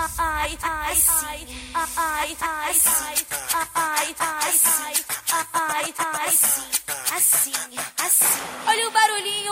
Olha o barulhinho.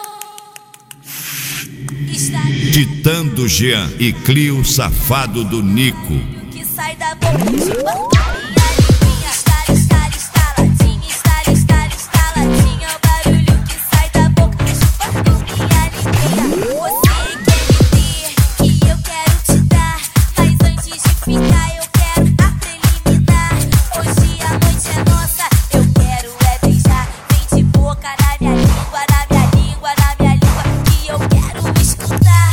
Ditando Jean e Clio safado do Nico. Que sai da boca chupando minha linguinha. Estaladinha, estaladinha. O barulho que sai da boca chupando minha linguinha. Você quer me ter e eu quero te dar, mas antes de ficar eu quero a preliminar. Hoje a noite é nossa, eu quero é beijar. Vem de boca na minha língua, na minha língua, na minha língua, que eu quero escutar.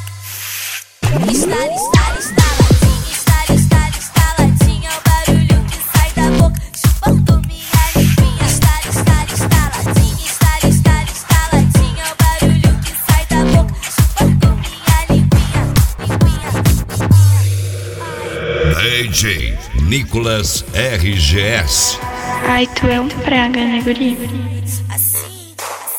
Estaladinha, o barulho que sai da boca chupando minha linguinha. Estaladinha, o barulho que sai da boca chupando minha linguinha. DJ Nicolas RGS. Ai, tu é um praga, né, guri? Assim.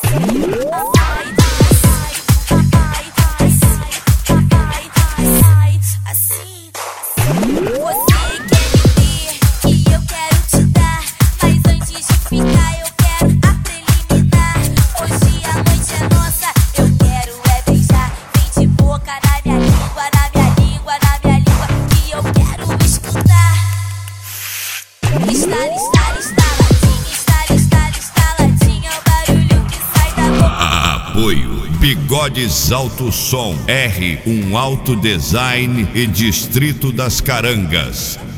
Você quer me ter e eu quero te dar, mas antes de ficar eu quero a preliminar. Hoje a noite é nossa, eu quero é beijar. Vem de boca na minha língua, na minha língua, na minha língua, que eu quero escutar. Estaladinha, o barulho que sai da boca. Apoio Bigodes Alto Som, R1 Auto Design e Distrito das Carangas.